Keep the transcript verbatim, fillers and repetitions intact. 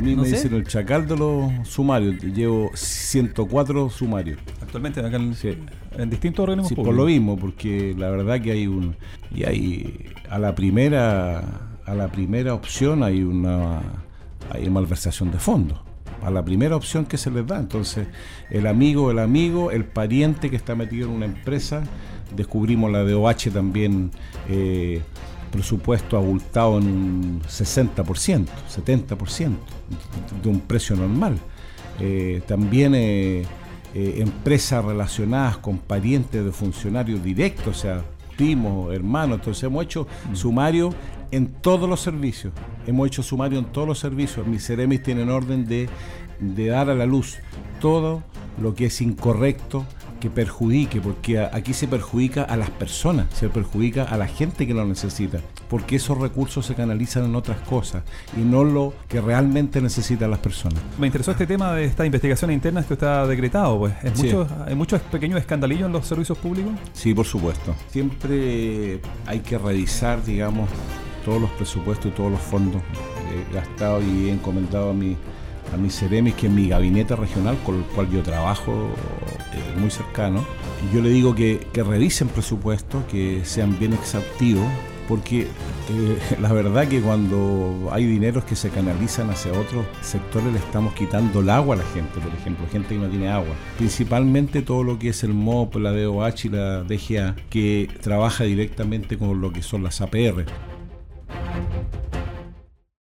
mí no me sé. dicen el chacal de los sumarios. Llevo ciento cuatro sumarios. Actualmente acá en, Sí. en distintos organismos Sí, por públicos. lo mismo, porque la verdad que hay un... Y hay... A la primera... A la primera opción hay una... Hay malversación de fondos. A la primera opción que se les da. Entonces, el amigo, el amigo, el pariente que está metido en una empresa. Descubrimos la D O H también... Eh, presupuesto abultado en un sesenta por ciento, setenta por ciento de un precio normal. Eh, también eh, eh, empresas relacionadas con parientes de funcionarios directos, o sea, primos, hermanos. Entonces hemos hecho mm. sumario en todos los servicios. Hemos hecho sumario en todos los servicios. Mis Ceremis tienen orden de, de dar a la luz todo lo que es incorrecto, que perjudique, porque aquí se perjudica a las personas, se perjudica a la gente que lo necesita, porque esos recursos se canalizan en otras cosas y no lo que realmente necesitan las personas. Me interesó este tema de estas investigaciones internas que usted ha decretado, pues. ¿En Sí. muchos, ¿Hay muchos pequeños escandalillos en los servicios públicos? Sí, por supuesto. Siempre hay que revisar, digamos, todos los presupuestos y todos los fondos eh, gastados, y he encomendado a mi a mis Ceremis, que es mi gabinete regional con el cual yo trabajo eh, muy cercano. Yo le digo que, que revisen presupuestos, que sean bien exhaustivos, porque eh, la verdad que cuando hay dineros que se canalizan hacia otros sectores le estamos quitando el agua a la gente, por ejemplo, gente que no tiene agua. Principalmente todo lo que es el M O P, la D O H y la D G A, que trabaja directamente con lo que son las A P R.